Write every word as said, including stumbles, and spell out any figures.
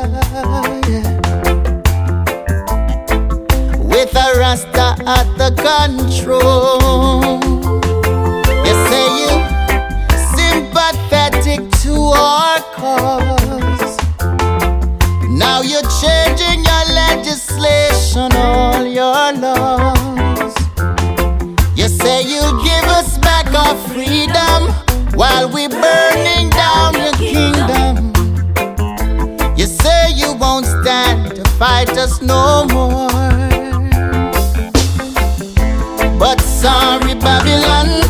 yeah. With a Rasta at the control. You say you sympathetic to our cause. Now you're changing your legislation, all your laws. You say you'll give us back our freedom while we burning down your kingdom. You say you won't stand to fight us no more. But sorry, Babylon,